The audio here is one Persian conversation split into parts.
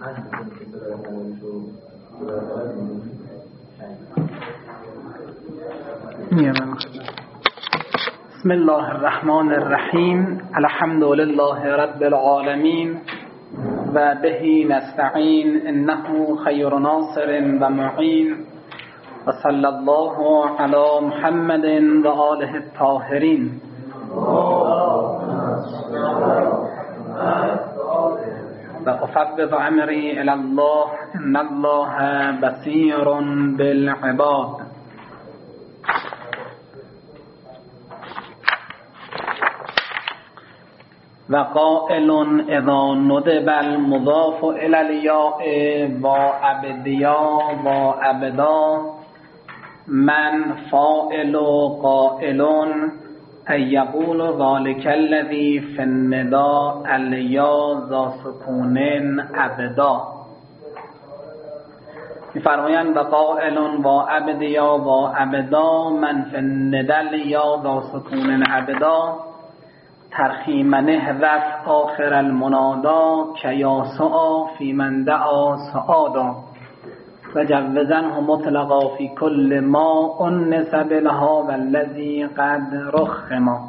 بسم الله الرحمن الرحیم. الحمد لله رب العالمین و به نستعین انه خیر ناصر و معین و صلی الله علی محمد و آله الطاهرین. و افوض امری الی الله ان الله بصیر بالعباد. و قائل اذا ندب المضاف الی الیاء و عبدیا و عبدا من فاعل قائل ای یقول ذلک الذی فی النداء الیا ذا سکون عبدا. می‌فرمایند و قائل و عبدیا و عبدا من فی النداء الیا ذا سکون عبدا ترخیم نهذف آخر المنادا که یا سعا فی من دعا سعادا و جوزنه مطلقا فی کل ما انس بالها والذی قد رخما.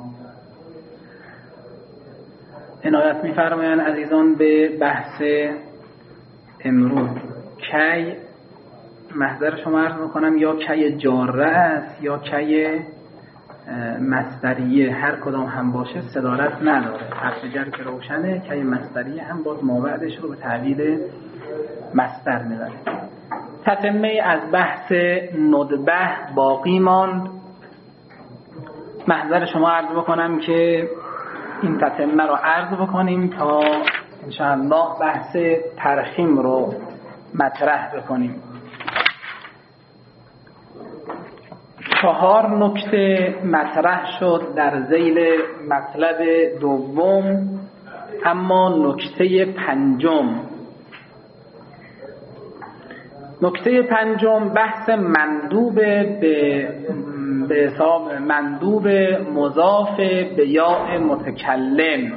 عنایت می‌فرمایند عزیزان به بحث امروز. کی محضر شما عرض می‌کنم یا کی جاره است یا کی مصدریه، هر کدام هم باشه صدارت نداره. حرف جر که روشنه، کی مصدریه هم باز مابعدش رو به تعبیر مصدر می‌بره. تتمه از بحث ندبه باقی ماند. محضر شما عرض بکنم که این تتمه رو عرض بکنیم تا انشاءالله بحث ترخیم رو مطرح بکنیم. 4 نکته مطرح شد در ذیل مطلب دوم، اما نکته پنجم بحث مندوب به حساب مندوب مضاف به یاء متکلم.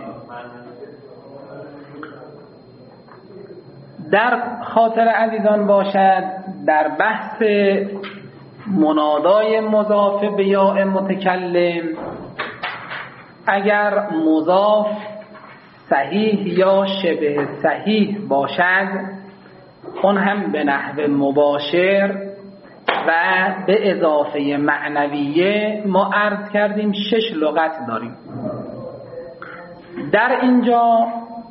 در خاطر عزیزان باشد در بحث منادای مضاف به یاء متکلم اگر مضاف صحیح یا شبه صحیح باشد، اون هم به نحو مباشر و به اضافه معنویه ما عرض کردیم 6 لغت داریم. در اینجا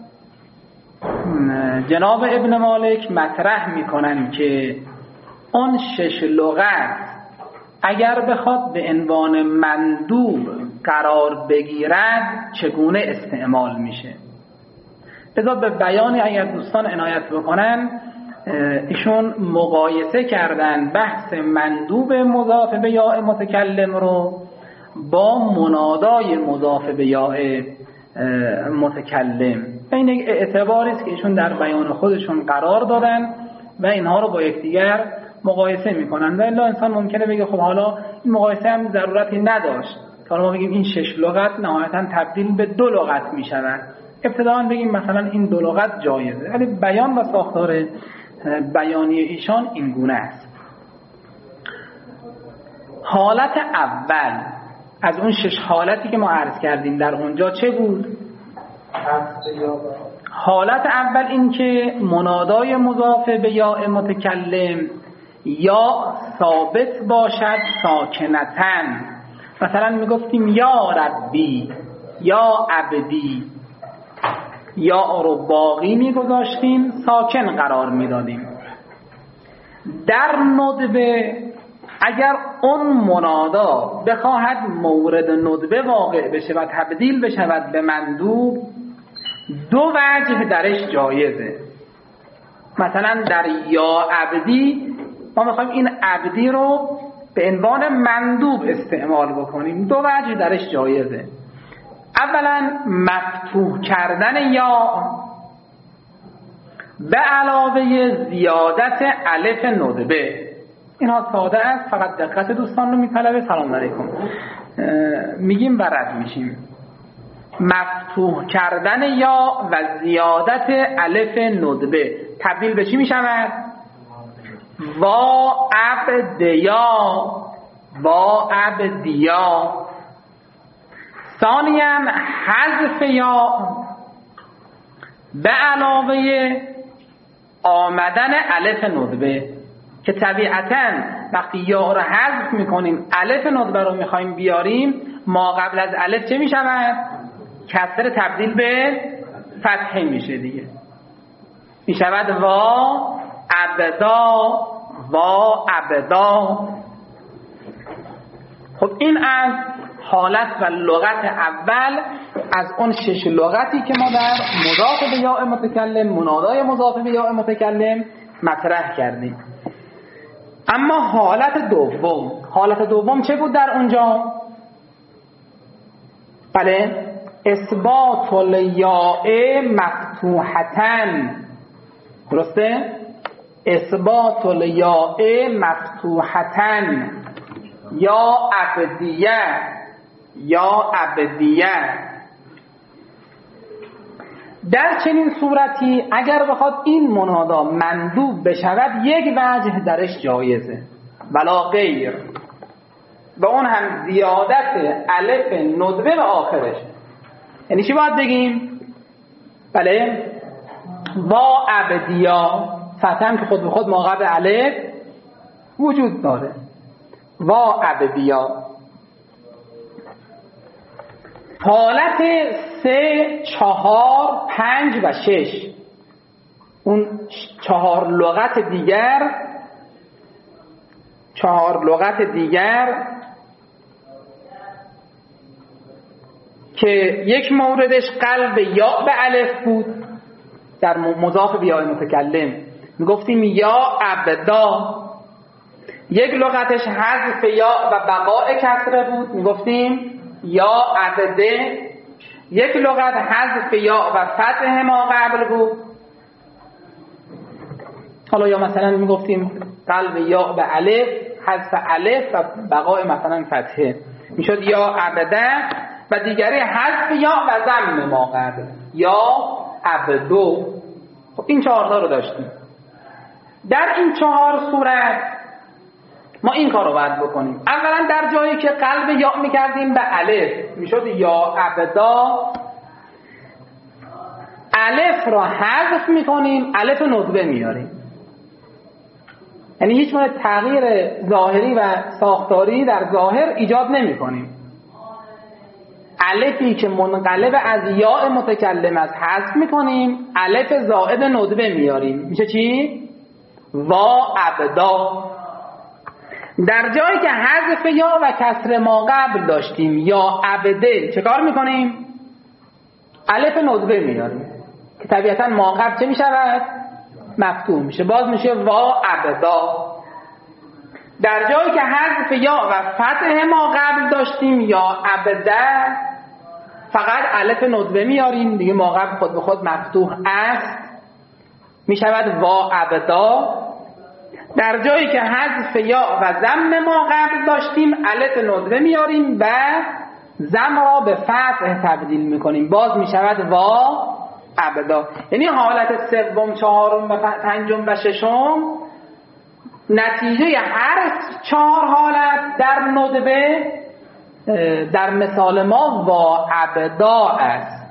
جناب ابن مالک مطرح میکنن که اون 6 لغت اگر بخواد به عنوان مندوب قرار بگیرد چگونه استعمال میشه. لذا به بیانی اگر دوستان عنایت بکنن، ایشون مقایسه کردن بحث مندوب مضاف به یاء متکلم رو با منادای مضاف به یاء متکلم. این یک اعتباری است که ایشون در بیان خودشون قرار دادن و اینها رو با یکدیگر مقایسه میکنن. و الا انسان ممکنه بگه خب حالا این مقایسه هم ضرورتی نداشت، حالا ما بگیم این 6 لغت نهایتا تبدیل به 2 لغت میشن. ابتداً بگیم مثلا این 2 لغت جایزه، ولی بیان و ساختار بیانی ایشان این گونه است. حالت اول از اون 6 حالتی که ما عرض کردیم در اونجا چه بود؟ حالت اول این که منادای مضاف به یاء متکلم یا ثابت باشد ساکنتن. مثلا میگفتیم یا ربی یا عبدی، یا رو باقی میگذاشتیم ساکن قرار میدادیم. در ندبه اگر اون منادا بخواهد مورد ندبه واقع بشه و تبدیل بشود به مندوب، 2 وجه درش جایزه. مثلا در یا عبدی ما میخوایم این عبدی رو به عنوان مندوب استعمال بکنیم، 2 وجه درش جایزه. اولا مفتوح کردن یا به علاوه زیادت الف ندبه. اینها ساده است، فقط دقت دوستان رو میطلبه. سلام علیکم میگیم و رد میشیم. مفتوح کردن یا و زیادت الف ندبه تبدیل به چی می شود؟ وا عبدیا، وا عبدیا. ثانیاً حذف یا به علاوه آمدن الف ندبه که طبیعتاً وقتی یا رو حذف میکنیم الف ندبه رو میخوایم بیاریم، ما قبل از الف چه میشود؟ کسر تبدیل به فتحه میشه دیگه، میشود وا عبدا، وا عبدا. خب این از حالت و لغت اول از اون 6 لغتی که ما در مضاف به یاء متکلم، منادای مضاف به یاء متکلم مطرح کردیم. اما حالت دوم چه بود در اونجا؟ بله، اثبات الیاء مفتوحتن، درسته؟ اثبات الیاء مفتوحتن یا عبدیه، یا عبدیه. در چنین صورتی اگر بخواد این منادا مندوب بشود یک وجه درش جایزه ولا غیر، و اون هم زیادت الف ندبه به آخرش. یعنی چی باید بگیم؟ بله، وا عبدیا، فتحم که خود به خود ما قبل الف وجود داره، وا عبدیا. حالت 3 4 5 و 6 اون 4 لغت دیگر که یک موردش قلب یا به الف بود در مضاف به یاء متکلم میگفتیم یا عبدا، یک لغتش حذف یا و بقاء کسره بود میگفتیم یا عبده، یک لغت حذف یا و فتح ما قبل بود. حالا یا مثلا میگفتیم قلب یا به الف، حذف الف و بقاء مثلا فتحه، میشد یا عبده، و دیگری حذف یا و ضم ما قبل یا عبدو. خب این 4 تا رو داشتیم. در این 4 صورت ما این کار رو باید بکنیم. اولا در جایی که قلب یا میکردیم به الف میشد یا عبدا، الف را حذف میکنیم، الف ندبه میاریم. یعنی هیچ گونه تغییر ظاهری و ساختاری در ظاهر ایجاد نمی کنیم. الفی که منقلب از یاء متکلم است حذف میکنیم، الف زائد ندبه میاریم، میشه چی؟ وا عبدا. در جایی که حذف یا و کسر ما قبل داشتیم یا عبده، چه کار میکنیم؟ الف ندبه میاریم که طبیعتا ما قبل چه میشود؟ مفتوح میشه، باز میشه وا عبدا. در جایی که حذف یا و فتح ما قبل داشتیم یا عبده، فقط الف ندبه میاریم دیگه، ما قبل خود به خود مفتوح است، میشود وا عبدا. در جایی که حذف یا و ضم ما قبل داشتیم الف ندبه میاریم و ضم را به فتح تبدیل میکنیم، باز میشود وا عبدا. یعنی حالت 3 4 و 5 و 6 نتیجه هر 4 حالت در ندبه در مثال ما وا عبدا است.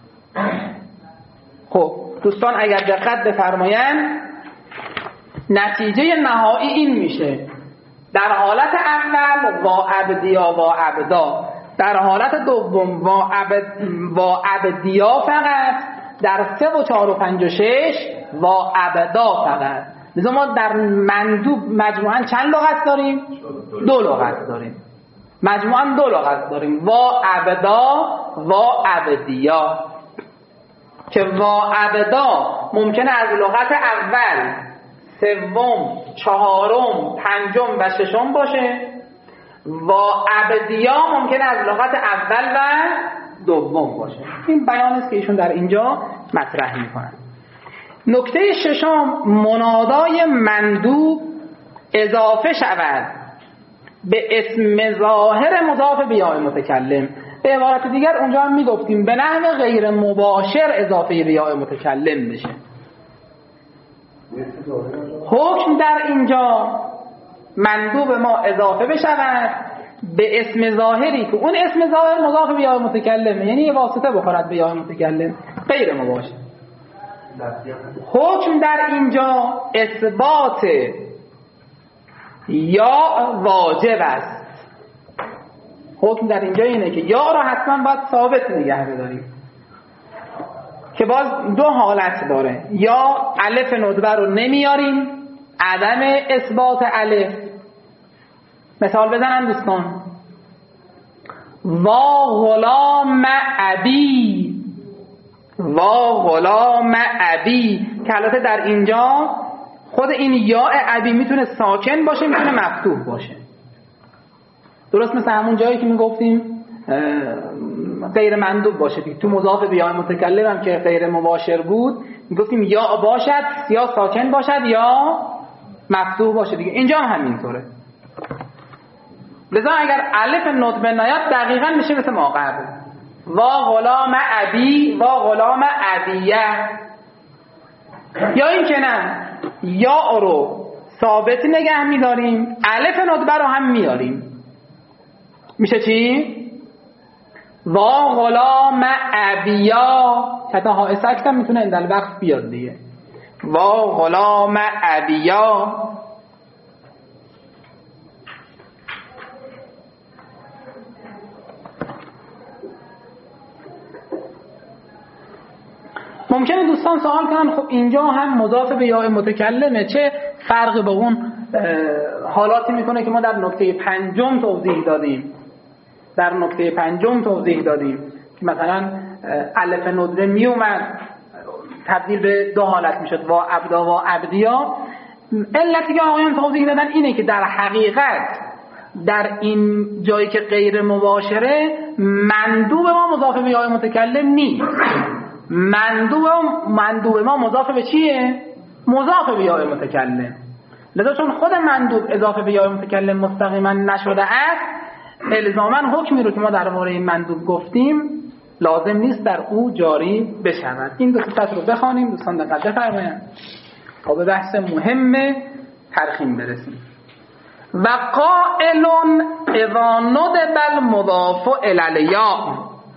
خب دوستان اگر دقت بفرمایند نتیجه نهایی این میشه: در حالت اول وا عبدیا وا عبدا، در حالت دوم وا عبدیا فقط، در 3 و 4 و 5 و 6 وا عبدا فقط. لذا ما در مندوب مجموعاً چند لغت داریم؟ 2 لغت داریم، مجموعاً 2 لغت داریم، وا عبدا وا عبدیا. که وا عبدا ممکنه از لغت اول 3 4 5 و 6 باشه، وا عبدیا ممکنه از لغت اول و دوم باشه. این بیان است که ایشون در اینجا مطرح میکنن. نکته 6 منادای مندوب اضافه شود به اسم ظاهر مضاف به یاء متکلم. به عبارت دیگر اونجا هم میگفتیم به نحو غیر مباشر اضافه به یا متکلم بشه. حکم در اینجا مندوب ما اضافه بشود به اسم ظاهری که اون اسم ظاهر مضاف به یا متکلمه، یعنی یه واسطه بخورد به یا متکلم غیر مباشر. حکم در اینجا اثبات یا واجب است. حکم در اینجا اینه که یا را حتما باید ثابت نگه بداریم که باز دو حالت داره. یا الف ندبه رو نمیاریم، عدم اثبات الف. مثال بزنم دوستان، وا غلام ابی، وا غلام ابی، که البته در اینجا خود این یا ابی میتونه ساکن باشه میتونه مفتوح باشه، درست مثل همون جایی که میگفتیم غیر مندوب باشه دیگه. تو مضاف به یا متکلم هم که غیر مباشر بود میگفتیم یا باشد یا ساکن باشد یا مفتوح باشه دیگه. اینجا هم همینطوره. لذا اگر الف ندبه نیاد دقیقاً میشه مثل ما قبل، وا غلام ابی، وا غلام ابیه. یا این که نه، یا رو ثابت نگه میداریم، الف ندبه رو هم میاریم، میشه چی؟ وا غلام ابیا، حتی های سکت هم میتونه اندل وقت بیاد دیگه. وا غلام ابیا. ممکنه دوستان سوال کنن خب اینجا هم مضاف به یا متکلمه، چه فرقی با اون حالاتی میکنه که ما در نکته پنجم توضیح دادیم؟ در نکته پنجم توضیح دادیم که مثلا الف ندبه می اومد تبدیل به دو حالت میشد، وا عبدا وا عبدیا. علتی که آقایان توضیح دادن اینه که در حقیقت در این جایی که غیر مباشره مندوب ما مضاف به یا متکلم نیست. مندوب ما مضاف به چیه؟ مضاف به یا متکلم. لذا چون خود مندوب اضافه به یا متکلم مستقیما نشده است، الزاما حکمی رو که ما در مورد مندوب گفتیم لازم نیست در او جاری بشود. این دو صفت رو بخوانیم دوستان، دقت بفرمایید تا به بحث مهم ترخیم برسیم. و قائل اذا ندب المضاف الی الیا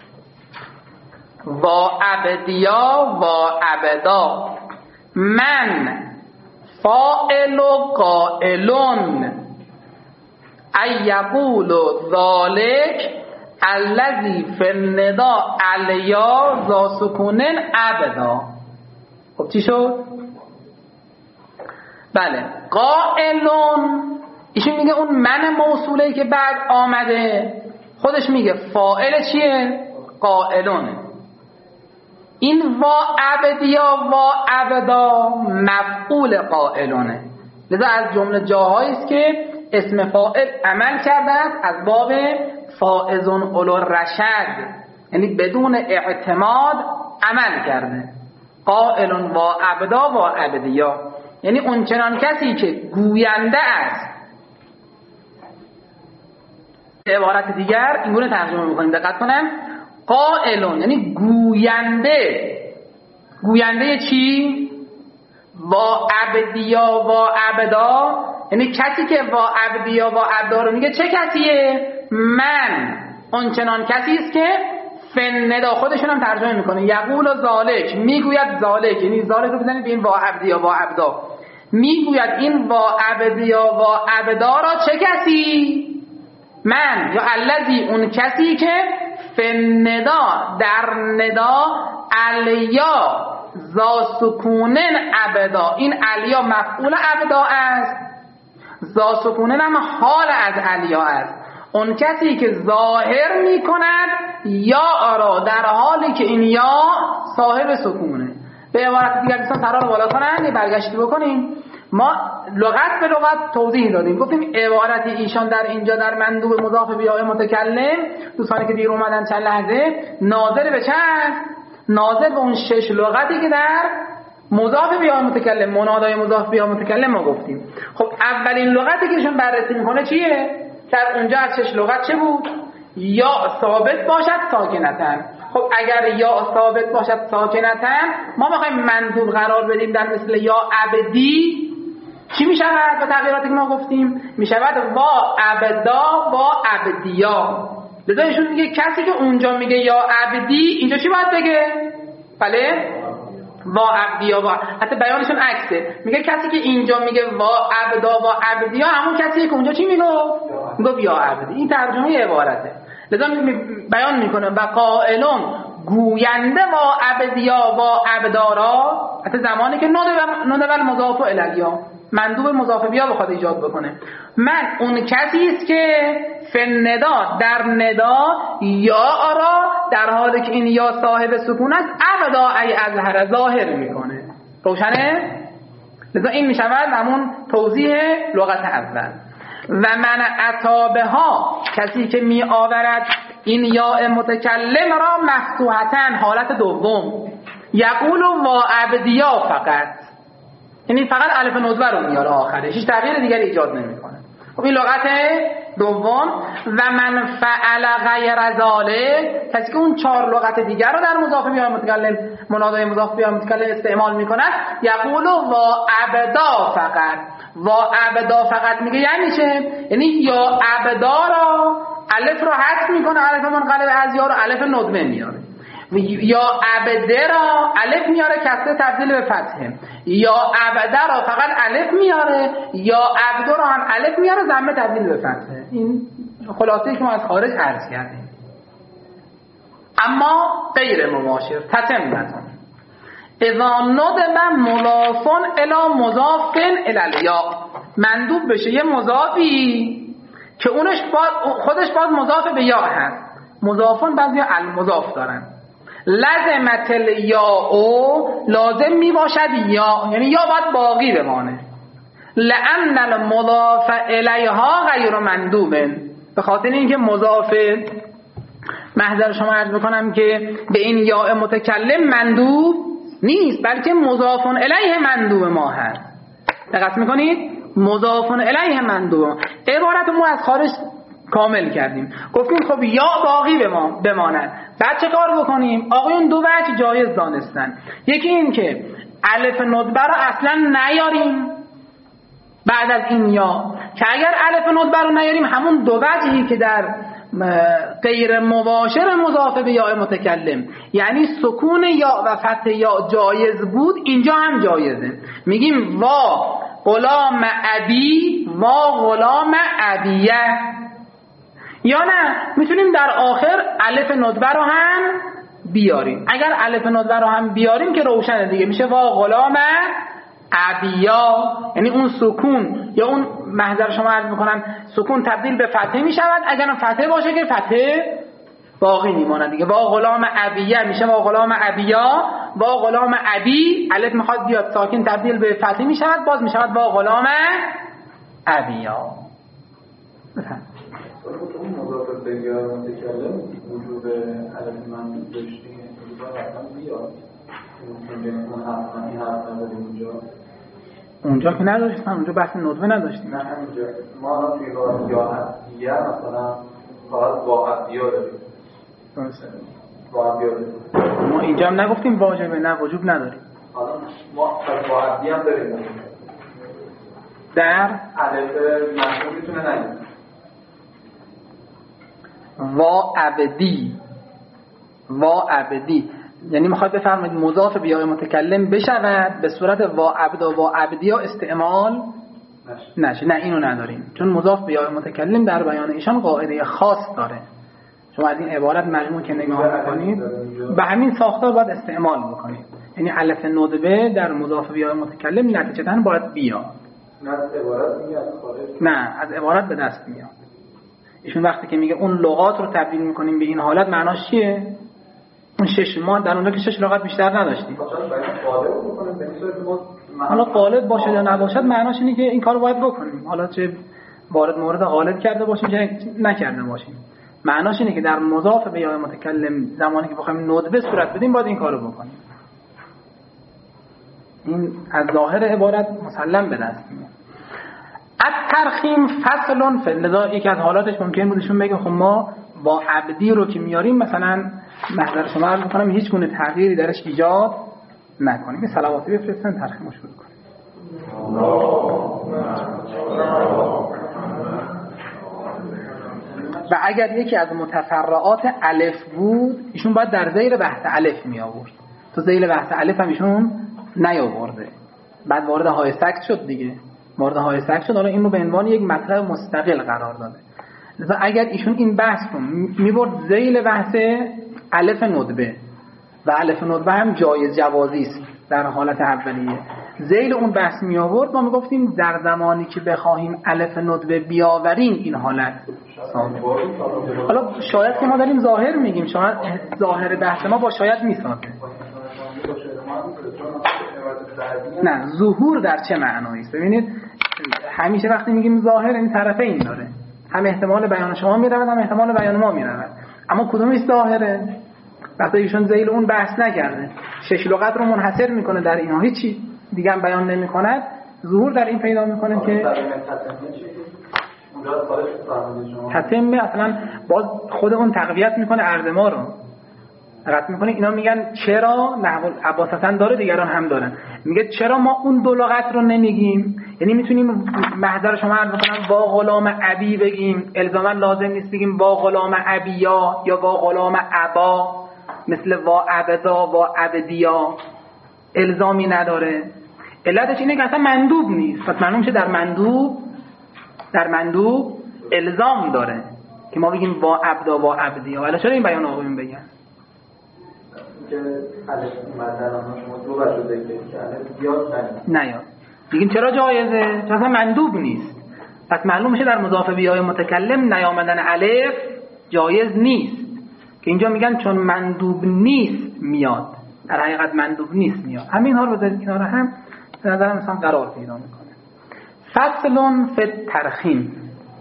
و عبدیا و عبدا من فاعل قائلون ای یقول ذالک الذی فی النداء علیا ذا سکون عبدا. خب چی شد؟ بله، قائلون ایشون میگه اون من موصوله که بعد آمده خودش میگه فاعل چیه؟ قائلونه. این وا عبدیا وا عبدا مفعول قائلونه. لذا از جمله جاهایی است که اسم فاعل عمل کرده است از باب فائزون اولو رشد، یعنی بدون اعتماد عمل کرده. قائلون وا عبدا وا عبدیا، یعنی اون چنان کسی که گوینده است. به عبارت دیگر این گونه ترجمه می‌کنیم، دقت کنم. قائلون یعنی گوینده. گوینده چی؟ وا عبدیا وا عبدا، یعنی کسی که وا عبدیا وا عبدا رو میگه چه کسیه؟ من اون چنان کسی است که فندا، خودشون هم ترجمه میکنه یقول ذالک، میگوید ذالک، یعنی ذالک رو بزنید به این وا عبدیا وا عبدا، میگوید این وا عبدیا وا عبدا را چه کسی؟ من، یا الذی اون کسی که فندا در ندا علیا ذا سکونن عبدا، این علیا مفعول عبدا است، ذا سکونن هم حال از علیا است. اون کسی که ظاهر می کند یا را در حالی که این یا صاحب سکونه. به عبارت دیگر دوستان ترا رو بالا کنن، یه برگشتی بکنیم. ما لغت به لغت توضیح دادیم، گفتیم عبارت ایشان در اینجا در مندوب مضاف به یا متکلم، دوستانی که دیر اومدن چند لحظه، ناظر به چه است؟ ناظر به اون 6 لغتی که در مضاف به یا متکلم، منادای مضاف به یا متکلم ما گفتیم. خب اولین لغتی که ایشون بررسی میکنه چیه؟ در اونجا از 6 لغت چه بود؟ یا ثابت باشد ساکنتن. خب اگر یا ثابت باشد ساکنتن ما میخوایم مندوب قرار بدیم در مثل یا عبدی، چی میشود با تغییراتی که ما گفتیم؟ میشود وا عبدا وا عبدیا. لذا ایشون میگه کسی که اونجا میگه یا عبدی اینجا چی باید بگه؟ بله وا عبدیا. وا حتی بیانشون عکسه، میگه کسی که اینجا میگه وا عبدا وا عبدیا همون کسیه که اونجا چی میگه یا عبدی. این ترجمه عبارته. لذا بیان میکنه و قائلون گوینده وا عبدیا وا عبدارا، حتی زمانی که ندول مضاف الیا مندوب مضاف بیا بخواد ایجاد بکنه. من اون کسی است که فندا در ندا یا آرا در حالی که این یا صاحب سکون است ابدا ای اظهر ظاهر میکنه. روشنه؟ لذا این میشود همون توضیح لغت اول. و من عطابه ها کسی که می آورد این یا متکلم را مفتوحتن حالت دوم یقول و عبدیا فقط، یعنی فقط الف ندوه رو میاره آخرش، هیچ تغییر دیگری ایجاد نمیکنه. خب این لغت دوم. و من فعل غیر ذالک کسی که اون 4 لغت دیگر رو در مضاف به متکلم منادای مضاف به متکلم استعمال میکند یقول و عبدا فقط. و عبدا فقط میگه یعنی چه؟ یعنی یا عبدا را الف رو حذف میکنه، الف منقلب از یا رو الف ندوه میاره. یا عبده را الف میاره کسره تبدیل به فتحه، یا عبده را فقط الف میاره، یا عبده را هم الف میاره ضمه تبدیل به فتحه. این خلاصه‌ای که ما از خارج عرض کردیم. اما غیر مباشر تتمتون اذا ندب مضافن الی مضافن الی الیا، مندوب بشه یه مضافی که اونش خودش باز مضاف به یا هست. مضافن بعضی المضاف دارن. لازمت الیا او لازم می باشد یا، یعنی یا باید باقی بمانه. لأن المضاف الیها غیر مندوب، به خاطر اینکه مضاف محضر شما عرض بکنم که به این یا متکلم مندوب نیست، بلکه مضاف الیه مندوب ما هست. دقت میکنید؟ مضاف الیه مندوب. عبارت ما از خارج کامل کردیم، گفتیم خب یا باقی بماند. بعد چه کار بکنیم؟ آقایون 2 وجه جایز دانستن. یکی این که الف ندبه رو اصلا نیاریم بعد از این یا، که اگر الف ندبه رو نیاریم همون 2 وجهی که در غیر مباشر مضاف به یا متکلم یعنی سکون یا و فتح یا جایز بود، اینجا هم جایزه. میگیم وا غلام ابی وا غلام ابیه، یا نه میتونیم در آخر الف ندبه رو هم بیاریم. اگر الف ندبه رو هم بیاریم که روشنه دیگه، میشه وا غلام ابیا، یعنی اون سکون یا اون محضر شما عرض میکنم سکون تبدیل به فتحه میشود. اگر فتحه باشه که فتحه باقی میمونه دیگه. وا غلام ابیه میشه وا غلام ابیا، وا غلام ابی الف میخواد بیاد ساکن تبدیل به فتحه میشود، باز میشود وا غلام ابیا. اون مضاف به یا متکلم وجود الف من داشتیم اینجا حتما بیاد. اونجا که نداشتیم، اونجا بحث ندوه نداشتیم. نه همینجا ما الان توی یا عبدیه مثلا فقط با عبدیه داریم. درسته. با عبدیه داریم. ما اینجا هم نگفتیم واجبه، نه وجوب نداریم. حالا ما با عبدیه هم داریم. در الف مشهور میتونه نگیم. وا عبدی یعنی میخواد بفرمایید مضاف به یا متکلم بشود به صورت وا عبدا وا عبدیا استعمال نشه. نه اینو نداریم، چون مضاف به یا متکلم در بیان ایشان قاعده خاص داره. شما از این عبارت مجموع که نگاه میکنید به همین ساختار باید استعمال بکنید. یعنی الف ندبه در مضاف به یا متکلم نتیجتاً باید بیاد. نه از عبارت به دست میاد. ایشون وقتی که میگه اون لغات رو تبدیل میکنیم به این حالت معناش چیه؟ اون 6 ما در اونجا که 6 لغت بیشتر نداشتیم. حالا غالب باشه یا نباشد معناش اینه که این کارو باید بکنیم. حالا چه وارد مورد غالب کرده باشیم چه نکرده باشیم، معناش اینه که در مضاف به یا متکلم زمانی که بخوایم ندبه صورت بدیم باید این کارو بکنیم. این از ظاهر عبارت مسلم به دست میاد. الترخیم فصل فلذا یکی از حالاتش ممکن بودشون بگه خب ما با عبدی رو که میاریم مثلا محضر شما عرض میکنم هیچ گونه تغییری درش ایجاد نکنیم. این صلواتی بفرستن ترخیمو شروع کنیم. و اگر یکی از متفرعات الف بود ایشون باید در ذیل بحث الف می آورد. تو ذیل بحث الف هم ایشون نیاورده، بعد وارد های سکت شد دیگه، وارد های سکت شد، حالا این رو به عنوان یک مطلب مستقل قرار داده. لذا اگر ایشون این بحث رو میبرد ذیل بحث الف ندبه و الف ندبه هم جایز جوازی است در حالت اولیه، ذیل اون بحث می آورد، ما میگفتیم در زمانی که بخواهیم الف ندبه بیاوریم این حالت ثابت. حالا شاید که ما داریم ظاهر میگیم، شاید ظاهر بحث ما با شاید میسازه. نه، ظهور در چه معنایی است؟ ببینید همیشه وقتی میگیم ظاهر این طرفین داره، هم احتمال بیان شما میرود هم احتمال بیان ما میرود، اما کدومش ظاهره؟ وقتی ایشون ذیل اون بحث نکرده، شش لغت رو منحصر میکنه در اینها، هیچی دیگه هم بیان نمیکند، ظهور در این پیدا میکنه که تتمه اصلا باز خود اون تقویت میکنه عرض ما رو رد میکنه. اینا میگن چرا نحو عباس حسن داره دیگران هم دارن، میگه چرا ما اون دو لغت رو نمیگیم؟ یعنی میتونیم محضر شما عرض کنم با غلام ابی بگیم، الزاما لازم نیست بگیم با غلام ابیا یا با غلام ابا، مثل وا عبدا و عبدیا الزامی نداره. علتش اینه که اصلا مندوب نیست، پس معلوم شه در مندوب الزام داره که ما بگیم وا عبدا و عبدیا. ولی چرا این بیان آقایون بگن که الف مثلا شما دو بار ذکر که الف زیاد نیاد، میگیم چرا جایزه؟ چون اصلا مندوب نیست، پس معلوم میشه در مضاف به یای متکلم نیامدن الف جایز نیست، که اینجا میگن چون مندوب نیست میاد، در حقیقت مندوب نیست میاد. همین ها رو بذارید کنار هم، به نظرم مثلا قرار پیدا میکنه. فصل فی الترخیم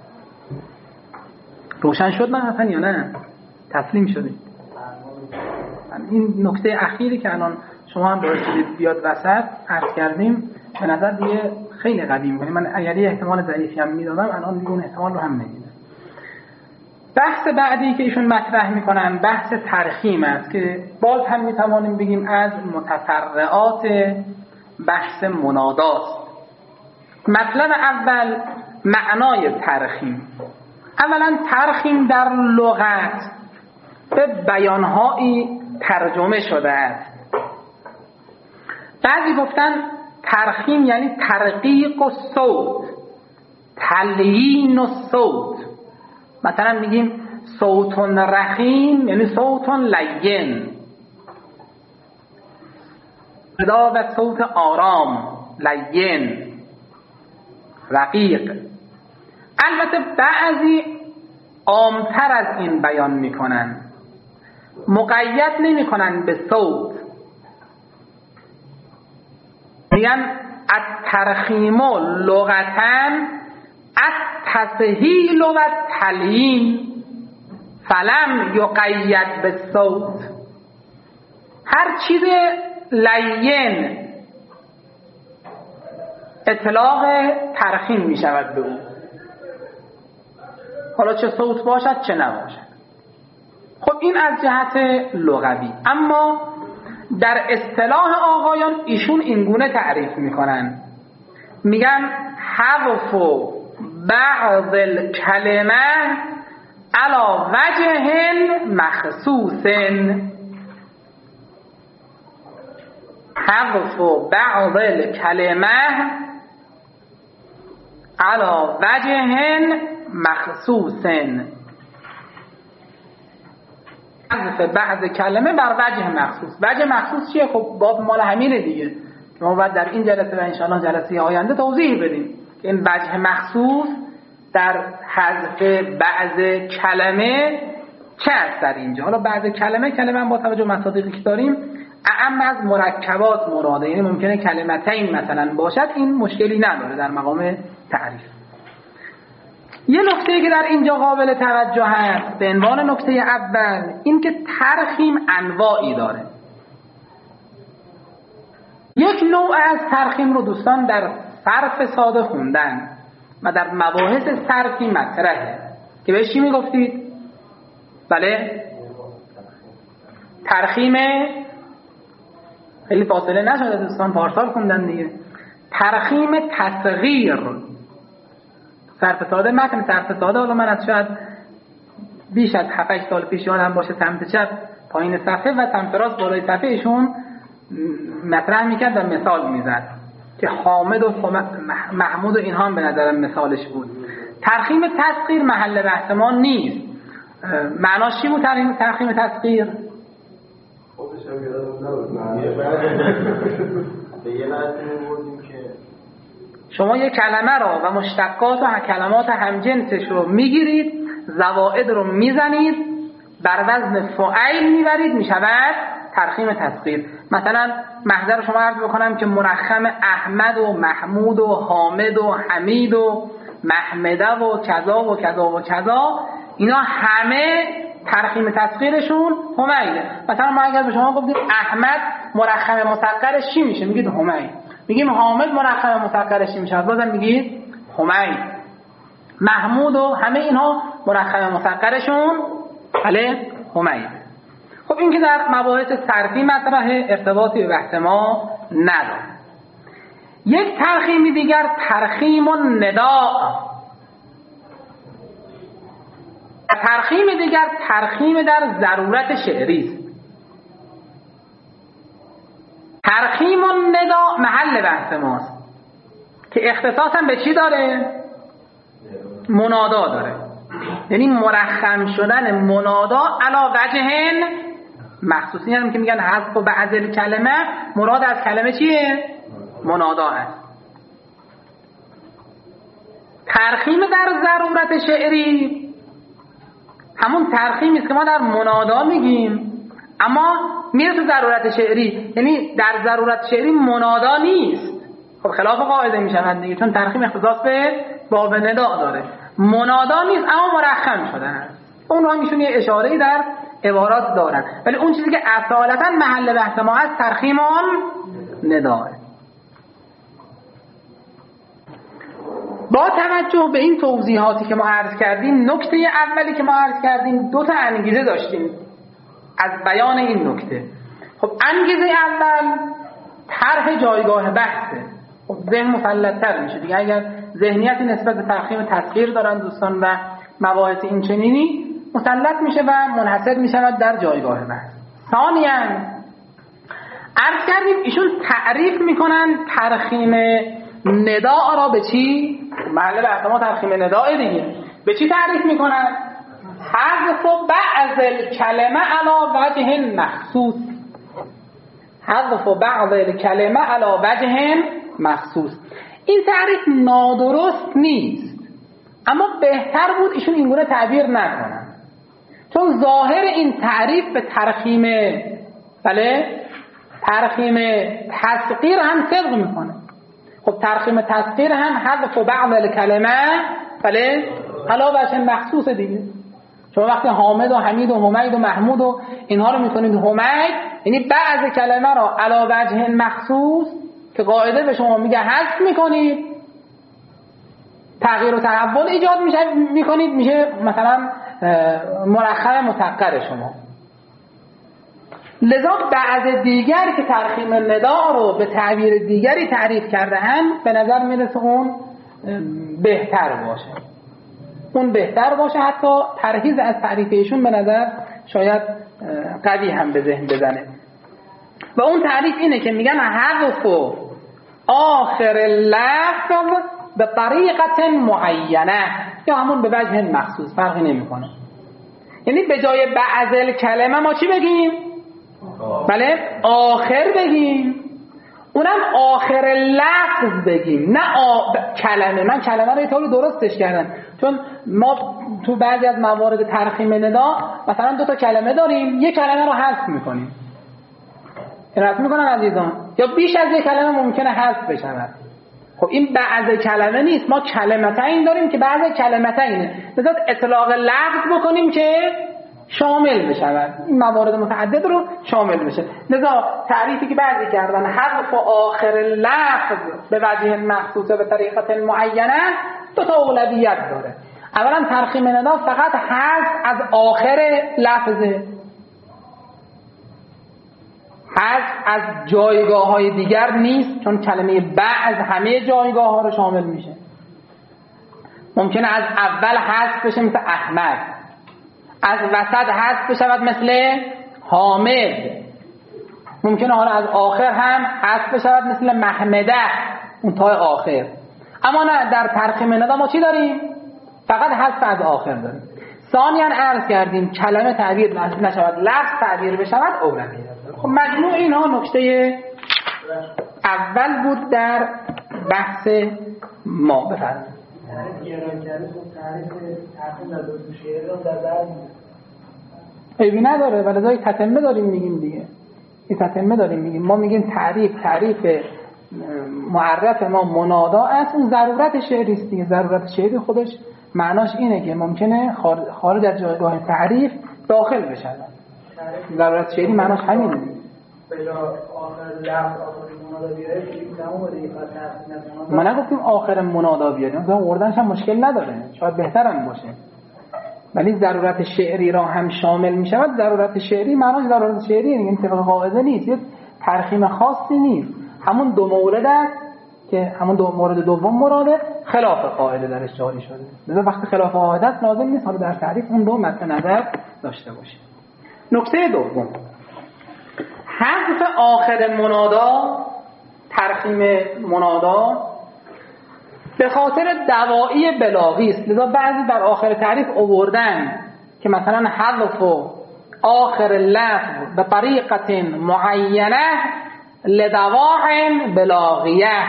روشن شد نه مثلا یا نه؟ تسلیم شدید؟ این نکته اخیری که الان شما هم باید بیاد وسط عرض کردیم به نظر دیگه خیلی قدیم کنیم. من اگر یه احتمال ضعیفی هم میدادم الان دیگه اون احتمال رو هم نمیدم. بحث بعدی که ایشون مطرح میکنن بحث ترخیم است که باز هم میتوانیم بگیم از متفرعات بحث مناداست. مطلب اول معنای ترخیم. اولا ترخیم در لغت به بیانهایی ترجمه شده است. بعضی گفتن ترخیم یعنی ترقیق و صوت، تلیین و صوت. مثلا میگیم صوت رخیم یعنی صوت لین، صدا و صوت آرام، لین، رقیق. البته بعضی عامتر از این بیان میکنن، مقید نمیکنن به صوت، میگن الترخیم لغتن التسهیل و التلیین فلم یقید به صوت. هر چیز لین اطلاق ترخیم می شود به او، حالا چه صوت باشد چه نباشد. خب این از جهت لغوی. اما در اصطلاح آقایان ایشون اینگونه تعریف میکنن، میگن حذف بعض الکلمه علی وجه مخصوص. حذف بعض الکلمه علی وجه مخصوص. حذف بعض کلمه بر وجه مخصوص. وجه مخصوص چیه؟ خب باب مال همینه دیگه که ما باید در این جلسه و انشاءالله جلسه آینده توضیح بدیم که این وجه مخصوص در حذف بعض کلمه چه است در اینجا. حالا بعض کلمه با توجه مصادیقی که داریم اعم از مرکبات مراده، یعنی ممکنه کلمتین مثلا باشد، این مشکلی نداره در مقام تعریف. یه نکته که در اینجا قابل توجه هست به عنوان نکته اول این که ترخیم انواعی داره. یک نوع از ترخیم رو دوستان در صرف ساده خوندن و در مباحث صرفی مطرحه که بهش چی میگفتید؟ بله ترخیم، خیلی فاصله نشده دوستان پارسال خوندن دیگه. ترخیم تصغیر، صرف ساده متن صرف ساده، حالا من از شاید بیش از 7-8 سال پیش یادم باشه سمت چپ پایین صفحه و سمت راست بالای صفحه ایشون مطرح میکرد و مثال میزد که حامد و محمود و اینها هم به نظرم مثالش بود. ترخیم تصغیر محل بحث ما نیست. معناش چی بود ترخیم تصغیر؟ خودش هم یادم نبود. به یه معنی بودیم که شما یک کلمه را و مشتقات و کلمات همجنسش رو میگیرید، زوائد رو میزنید، بر وزن فعیل میبرید، میشود ترخیم تصغیر. مثلا محضر شما عرض بکنم که مرخم احمد و محمود و حامد و حمید و محمده و کذا و کذا و کذا، اینا همه ترخیم تصغیرشون حمیده. مثلا ما اگر به شما گفتیم احمد مرخم مثقلش چی میشه؟ میگید حمید. میگیم حامد مرخم مثقلش چی میشه؟ بازم میگید حمید. محمود و همه اینها مرخم مثقلشون بله حمید. خب این که در مباحث صرفی مطرحه، ارتباطی به بحث ما نداره. یک ترخیم دیگر ترخیم النداء. ترخیم دیگر ترخیم در ضرورت شعری است. ترخیم النداء محل بحث ماست که اختصاصا به چی داره؟ منادا داره. یعنی مرخم شدن منادا علی وجه مخصوصی، یعنی که میگن حذف بعض کلمه، مراد از کلمه چیه؟ منادا است. ترخیم در ضرورت شعری همون ترخیمی است که ما در منادا میگیم، اما میره تو ضرورت شعری، یعنی در ضرورت شعری منادا نیست. خب خلاف قاعده میشود دیگه، چون ترخیم اختصاص به باب ندا داره. منادا نیست اما مرخم شده است. اون رو هم ایشون یه اشاره‌ای در عبارات دارن، ولی اون چیزی که اصالتا محل بحث ما هست ترخیم نداه. با توجه به این توضیحاتی که ما عرض کردیم، نکته اولی که ما عرض کردیم دو تا انگیزه داشتیم از بیان این نکته. خب انگیزه اول طرح جایگاه بحثه. خب ذهن مسلط‌تر میشه دیگه اگر ذهنیتی نسبت به ترخیم تصغیر دارن دوستان و مباحث این چنینی، مسلط میشه و منحصر میشود در جایگاه بحث. ثانیاً عرض کردیم ایشون تعریف میکنن ترخیم نداء را به چی؟ محل بحث ما ترخیم نداء دیگه. به چی تعریف میکنن؟ حذف بعض الکلمه علی وجه مخصوص. حذف بعض الکلمه علی وجه مخصوص. این تعریف نادرست نیست، اما بهتر بود ایشون اینگونه تعبیر نکنن، چون ظاهر این تعریف به ترخیم ترخیم تصغیر هم صدق میکنه. خب ترخیم تصغیر هم حذف بعض الکلمه علی وجه مخصوص دیگه. شما وقتی حامد و حمید و حمید و محمود و اینها رو میکنید حمید، یعنی بعض کلمه را علی وجه مخصوص که قاعده به شما میگه حذف میکنید، تغییر و تحول ایجاد میکنید، میشه مثلا مرخم مثقل شما. لذا بعض دیگر که ترخیم نداء رو به تعبیر دیگری تعریف کرده هم به نظر میرسه اون بهتر باشه. اون بهتر باشه، حتی پرهیز از تعریف ایشون به نظر شاید قوی هم به ذهن بزنه. و اون تعریف اینه که میگن حذف آخر اللفظ به طریقت معینه، یا همون به وجه مخصوص، فرقی نمیکنه. یعنی به جای بعض کلمه ما چی بگیم؟ بله آخر بگیم، اونم آخر لفظ بگیم، نه کلمه. من کلمه رو یه طوری درستش کردم، چون ما تو بعضی از موارد ترخیم ندا مثلا 2 تا کلمه داریم، یک کلمه رو حذف میکنیم. حذف میکنم عزیزان، یا بیش از یک کلمه ممکنه حذف بشود. خب این بعض کلمه نیست، ما کلمتین داریم که بعض کلمتینه، لذا اطلاق لفظ بکنیم که شامل بشود، این موارد متعدد رو شامل بشه. لذا تعریفی که بعضی کردن حذف آخر لفظ به وجه مخصوص به طریقت معینه 2 تا اولویت داره. اولا ترخیم ندا فقط حذف از آخر لفظه، حذف از جایگاه های دیگر نیست، چون کلمه بعض همه جایگاه ها رو شامل میشه. ممکنه از اول حذف بشه مثل احمد، از وسط حذف بشود مثل حامد، ممکنه حالا از آخر هم حذف بشود مثل محمده، اون تای آخر. اما نه، در ترخیم ندا ما چی داریم؟ فقط حذف از آخر داریم. ثانیاً عرض کردیم کلمه تعبیر نشود، لفظ تعبیر بشود اولویت. خب مجموع اینها نکته اول بود در بحث ما. بفرمایید. عیبی نداره، ولی دایی تتمه داریم میگیم دیگه. این تتمه داریم میگیم. ما میگیم تعریف معرف ما منادا است، اون ضرورت شعری است دیگه. ضرورت شعری خودش معناش اینه که ممکنه خارج از جایگاه تعریف داخل بشه. ضرورت شعری معناش همینه. ما نگفتیم آخر منادا بیاریم، مثلا وردنش هم مشکل نداره، شاید بهترم باشه، ولی ضرورت شعری را هم شامل می شود. ضرورت شعری معناش ضرورت شعری، یعنی طبق قاعده نیست، یه ترخیم خاصی نیست، همون دو مورد است که همون دو مورد دوم مراده، خلاف قاعده درش جاری شده. لذا وقتی خلاف قاعده است لازم نیست حالا در تعریف اون دو مد نظر داشته باشه. نکته دوم، حذف آخر منادا، ترخیم منادا به خاطر دواعی بلاغی است. لذا بعضی در آخر تعریف آوردن که مثلا حذف آخر لفظ به طریقت معینه لدواع بلاغیه،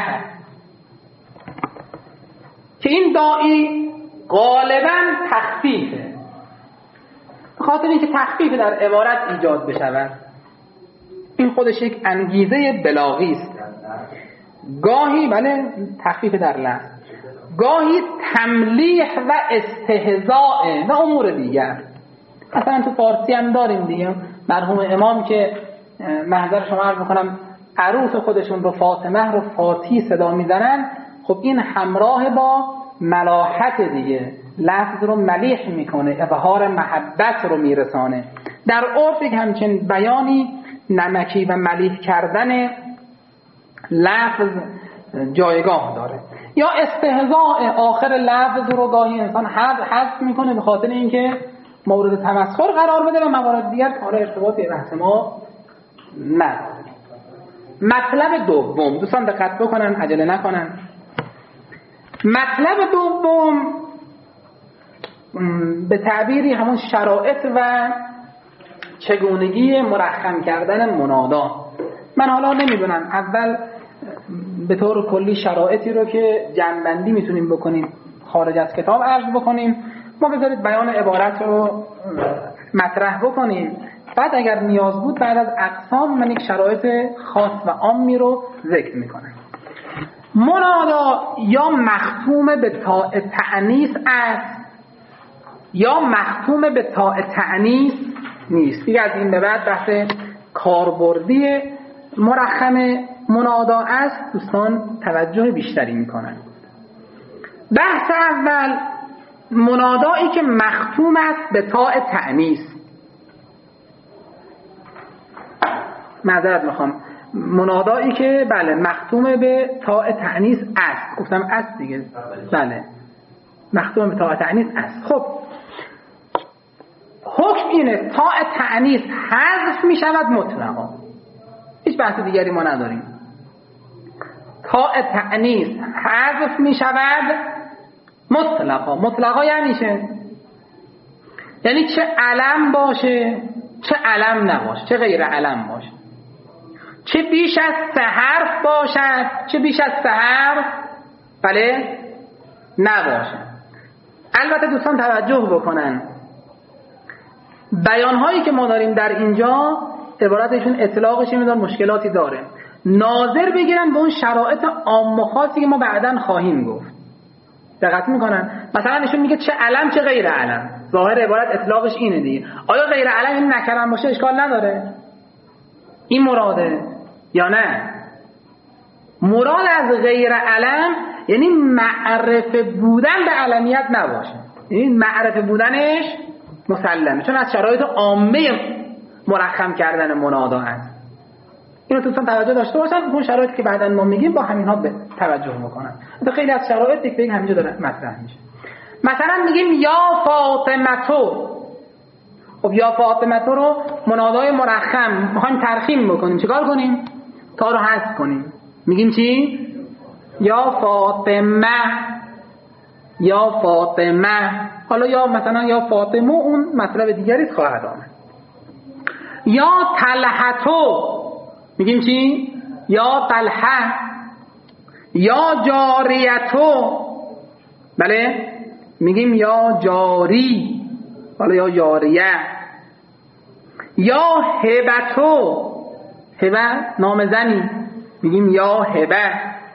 که این داعی غالبا تخفیفه، به خاطر اینکه تخفیف در عبارت ایجاد بشود. این خودش یک انگیزه بلاغی است. گاهی بله تخفیف در لفظ، گاهی تملیح و استهزاء و امور دیگر. مثلا تو فارسی هم داریم دیگه، مرحوم امام که محضر شما عرض میکنم عروس خودشون رو فاطمه رو فاتی صدا میزنن، خب این همراه با ملاحت دیگه، لفظ رو ملیح میکنه، اظهار محبت رو میرسانه. در عرف یک همچین بیانی نمکی و ملیح کردن لفظ جایگاه داره. یا استهزاء آخر لفظ رو گاهی انسان حذف میکنه به خاطر اینکه مورد تمسخر قرار بده و موارد دیگر حالا ارتباطی به بحث ما نداره. مطلب دوم، دوستان دقت بکنن، عجله نکنن. مطلب دوم به تعبیری همون شرایط و چگونگی مرخم کردن منادا. من حالا نمیدونم اول به طور کلی شرایطی رو که جمع‌بندی میتونیم بکنیم خارج از کتاب عرض بکنیم، ما بذارید بیان عبارت رو مطرح بکنیم، بعد اگر نیاز بود بعد از اقسام من یک شرایط خاص و عامی رو ذکر میکنم. منادا یا مختوم به تاء تأنیث است یا مختوم به تاء تأنیث نیست. دیگه از این به بعد بحث کاربردی مرخم منادا است، دوستان توجه بیشتری میکنن. بحث اول، منادایی که مختوم است به تاء تأنیث. معذرت میخوام، منادایی که بله مختوم به تاء تأنیث است، گفتم است دیگه، بله مختوم به تاء تأنیث است. خب حکم اینه تاء تأنیث حذف میشود مطلقا، هیچ بحث دیگری ما نداریم. تاء تأنیث حذف میشود مطلقا. مطلقا یعنی چه؟ یعنی چه علم باشه چه علم نباشه، چه غیر علم باشه، چه بیش از 3 حرف باشد چه بیش از 3 حرف بله نباشه. البته دوستان توجه بکنن، بیانهایی که ما داریم در اینجا عبارتشون اطلاقش میدان مشکلاتی داره، ناظر بگیرن به اون شرایط عام و خاصی که ما بعداً خواهیم گفت. دقت میکنن؟ مثلا نشون میگه چه علم چه غیر علم، ظاهر عبارت اطلاقش اینه دیگه. آیا غیر علم این نکرم باشه اشکال نداره؟ این مراده یا نه؟ مراد از غیر علم یعنی معرفه بودن به علمیت نباشه. این معرفه بودنش مسلمه، چون از شرایط عامه مرخم کردن منادا است. اینو دوستان توجه داشته باشن، اون شرایطی که بعداً ما میگیم با همینها به توجه بکنن. خیلی از شرایط یک به یک همینجا داره مطرح میشه. مثلا میگیم یا فاطمه. خب یا فاطمه رو منادای مرخم میخوایم ترخیم بکنیم، چیکار کنیم؟ تا رو حذف کنیم. میگیم چی؟ یا فاطمه، یا فاطمه. حالا یا مثلا یا فاطمه اون مطلب دیگری خواهد آمد. یا طلحتو، میگیم چی؟ یا طلحه. یا جاریتو، بله میگیم یا جاری، حالا یا جاریه. یا هبتو، هبه نام زنی، میگیم یا هبه.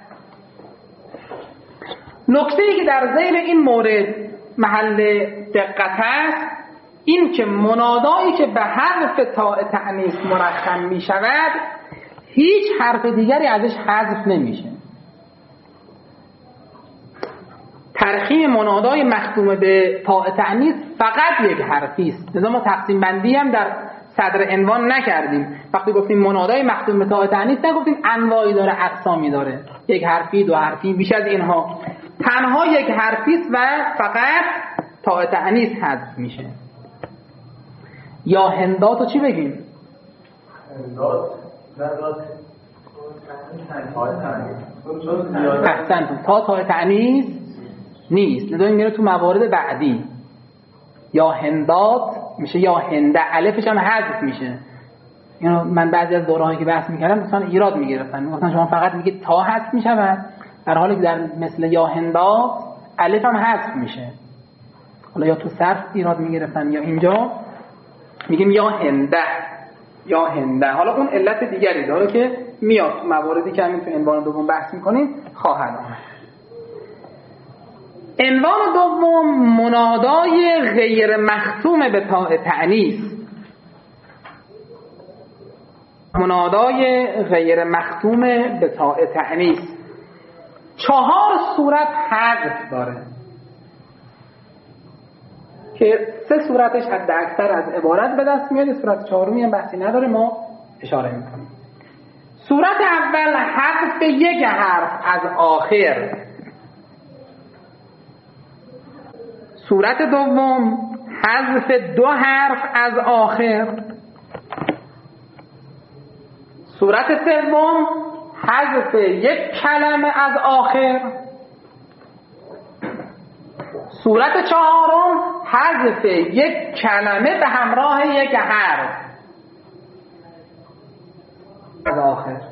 نکته‌ای که در ذیل این مورد محل دقت است این که منادایی که به حرف تاء تأنیث مرخم می شود هیچ حرف دیگری ازش حذف نمیشه. ترخیم منادای مختوم به تاء تأنیث فقط یک حرفی است. لذا ما تقسیم بندی هم در صدر عنوان نکردیم. وقتی گفتیم منادای مختوم به تاء تأنیث نگفتیم انواعی داره، اقسامی داره، یک حرفی، دو حرفی، بیش از اینها. تنها یک حرفی است و فقط تاء تأنیث حذف میشه. یا هنداتو چی بگیم؟ هندات احسنتون، تاء تأنیث نیست، لذا این میره تو موارد بعدی. یا هندات میشه یا هنده، الفش هم حذف میشه. اینو من بعضی از دورهایی که بحث میکردم مثلا ایراد میگرفتن، میگفتن شما فقط میگید تا حذف میشود، در حالی که در مثل یا هندات الف هم حذف میشه. حالا یا تو صرف ایراد میگرفتن یا اینجا میگیم یا هنده، یا هنده. حالا اون علت دیگری داره که میاد مواردی که همین تو عنوان دوم بحث میکنیم خواهد آمد. عنوان دوم منادای غیر مختوم به تاء تأنیث. منادای غیر مختوم به تاء تأنیث 4 صورت حذف داره که 3 صورتش حد اکثر از عبارت به دست میاد. صورت 4می هم بحثی نداره، ما اشاره میکنیم. صورت اول حذف یک حرف از آخر. صورت دوم حذف 2 حرف از آخر. صورت سوم حذف 1 کلمه از آخر. صورت چهارم حذف 1 کلمه به همراه 1 حرف از آخر.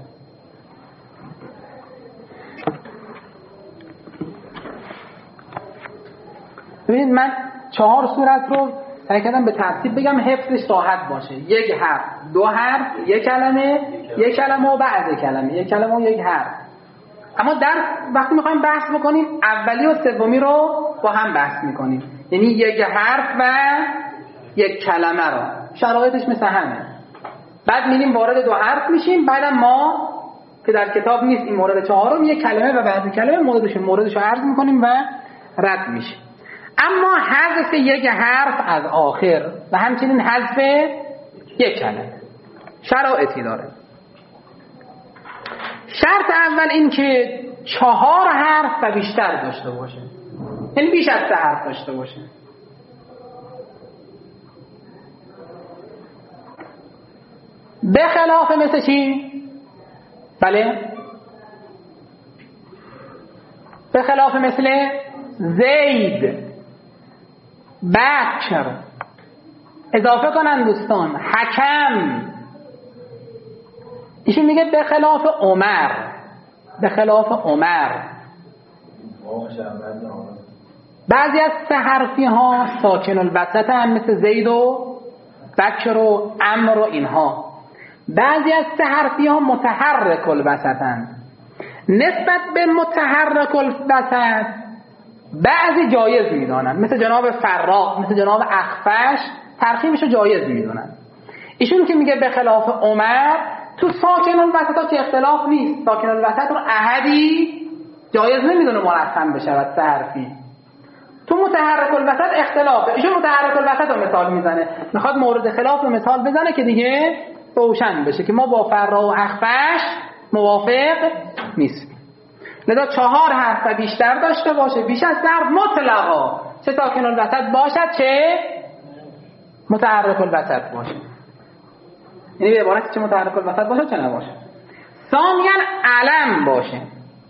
ببینید من 4 صورت رو سعی کردم به ترتیب بگم حفظش راحت باشه. 1 حرف، 2 حرف، 1 کلمه، 1 کلمه و بعد کلمه، 1 کلمه و 1 حرف. اما در وقتی میخوایم بحث بکنیم اولی و سومی رو با هم بحث میکنیم، یعنی 1 حرف و 1 کلمه رو. شرایطش مثل همه. بعد میریم وارد 2 حرف میشیم، بعدم ما که در کتاب نیست این مورد 4م 1 کلمه و بعد کلمه موردش رو عرض میکنیم و رد میشیم. اما حذف 1 حرف از آخر و همچنین حذف 1 کلمه شرایطی داره. شرط اول این که 4 حرف و بیشتر داشته باشه، یعنی بیش از 3 حرف داشته باشه. به خلاف مثل چی؟ بله، به خلاف مثل زید، بکر. اضافه کنن دوستان حکم. ایشون میگه به خلاف عمر، به خلاف عمر. بعضی از 3 حرفی ها ساکن الوسط هم مثل زید و بکر و عمر و اینها. بعضی از 3 حرفی ها متحرک الوسط هم. نسبت به متحرک الوسط بعضی جایز میدانن، مثل جناب فراق، مثل جناب اخفش ترخیمش رو جایز میدونن. ایشون که میگه به خلاف عمر، تو ساکن الوسط ها که اختلاف نیست، ساکن الوسط رو احدی جایز نمیدونه مرخم بشود 3 حرفی. تو متحرک الوسط اختلافه. ایشون متحرک الوسط رو مثال میزنه، میخواد مورد خلاف رو مثال بزنه که دیگه روشن بشه که ما با فرا و اخفش موافق نیستیم. لذا 4 حرف و بیشتر داشته باشه، بیش از ضرب مطلقا، چه ساکن الوسط باشد چه متحرک الوسط باشه. یعنی به عبارت چه متحرک الوسط باشه چه نباشه. ثانیاً علم باشه.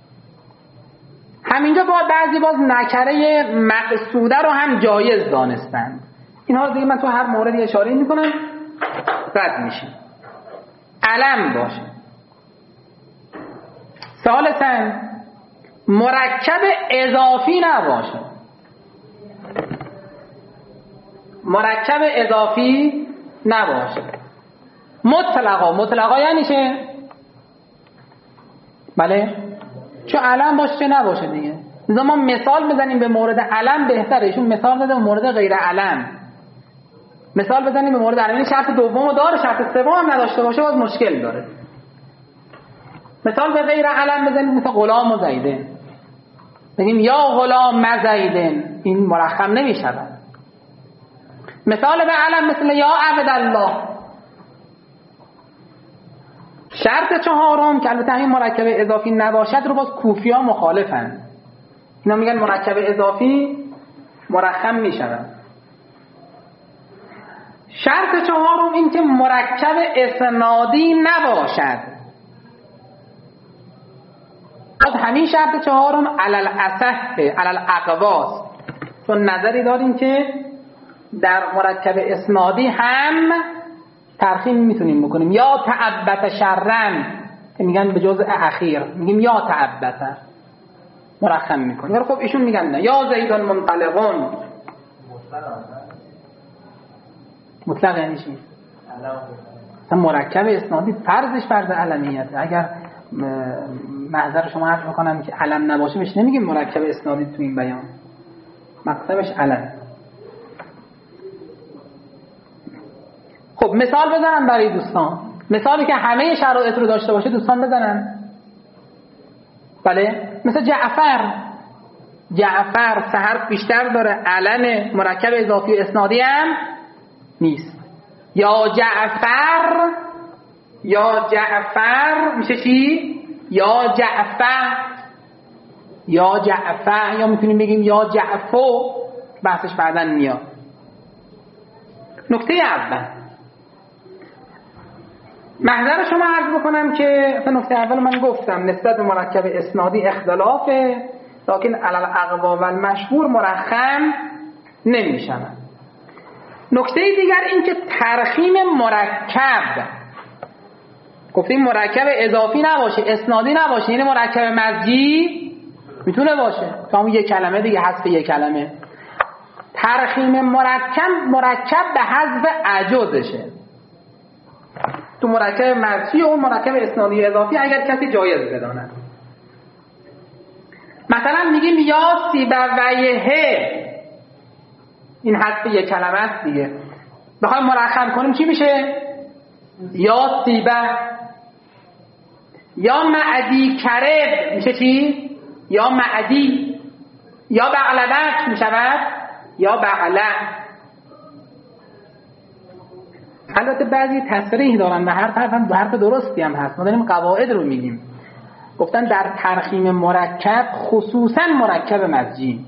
همینجا بعضی باز نکره مقصوده رو هم جایز دانستند. اینها دیگه من تو هر موردی اشاره میکنم رد میشیم. علم باشه. ثالثاً مرکب اضافی نباشه. مرکب اضافی نباشه. مطلقا یعنی چه؟ بله، چه علم باشه چه نباشه دیگه. لذا ما مثال بزنیم به مورد علم بهتره. ایشون مثال بزنیم به مورد غیر علم. مثال بزنیم به مورد علم. این شرط دومو داره، شرط سوم هم نداشته باشه باز مشکل داره. مثال به غیر علم بزنیم مثل غلام و زیدن. بگیم یا غلام زیدن، این مرخم نمیشه. مثال به علم مثل یا عبدالله. شرط 4 که البته این مرکب اضافی نباشد رو باز کوفی‌ها مخالفن. اینا میگن مرکب اضافی مرخم میشن. شرط 4 این که مرکب اسنادی نباشد. باز همین شرط 4 علل اصح علل اقواس، چون نظری داریم که در مرکب اسنادی هم ترخیم میتونیم بکنیم. یا تعبت شرن که میگن به جزء اخیر میگیم یا تعبت مرخم میکنیم. ولی خب ایشون میگن نه، یا زیدان منطلقون. مطلق یعنی چی؟ مثلا مرکب اسنادی فرضش فرض علمیت. اگر محضر شما عرض بکنم که علم نباشه بهش نمیگیم مرکب اسنادی تو این بیان، مقصدش علم. خب مثال بزنم برای دوستان، مثالی که همه شرایط رو داشته باشه دوستان بزنن. بله، مثل جعفر 3 حرف بیشتر داره، علم، مرکب اضافی و اسنادی هم نیست. یا جعفر میشه چی؟ یا جعفر یا میتونیم بگیم یا جعفو، بحثش بعداً میاد. نکته اول محضر شما عرض بکنم که نکته اول من گفتم نسبت به مرکب اسنادی اختلافه، لکن علل اقوا و المشهور مرخم نمیشن. نکته دیگر این که ترخیم مرکب، گفتیم مرکب اضافی نباشه اسنادی نباشه، یعنی مرکب مزجی میتونه باشه تا همون 1 کلمه دیگه، حذف 1 کلمه. ترخیم مرکب به حذف اجزشه. تو مرکب مزجی و مرکب اسنادی اضافی اگر کسی جایز بداند، مثلا میگیم یا سیبویه، این حذف 1 کلمه است دیگه. بخوایم مرخم کنیم چی میشه؟ یا سیبه. یا معدی کرب میشه چی؟ یا معدی. یا بغلبک میشود یا بغله. البته بعضی تصریح دارن و هر حرف درستی هم هست. ما داریم قواعد رو میگیم. گفتن در ترخیم مرکب خصوصا مرکب مزجی،